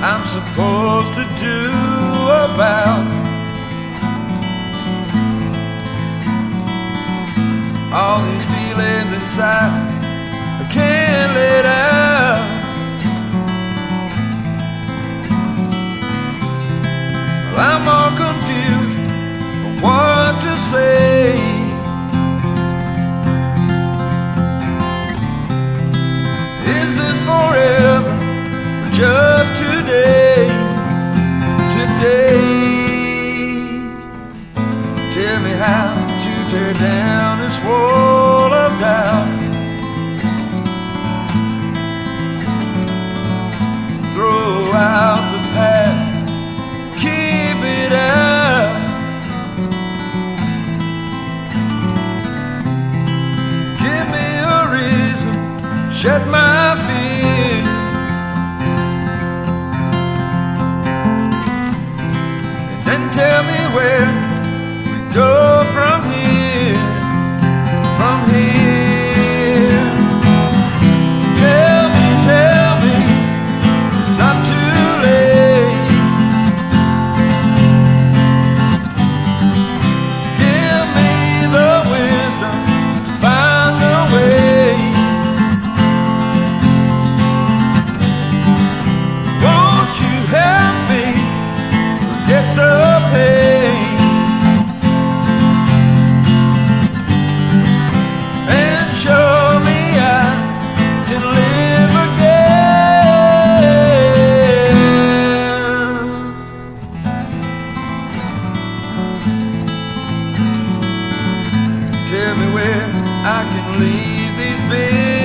I'm supposed to do about all these feelings inside I can't let out? Well, I'm all confused on what to say. Is this forever or just today? Today, tell me how to tear down this wall of doubt. Throw out the past, keep it out. Give me a reason, shed my fear, and then tell me where we go from here. From here, tell me, it's not too late. Give me the wisdom to find a way. Won't you help me forget the pain and show me I can live again? Tell me where I can leave these big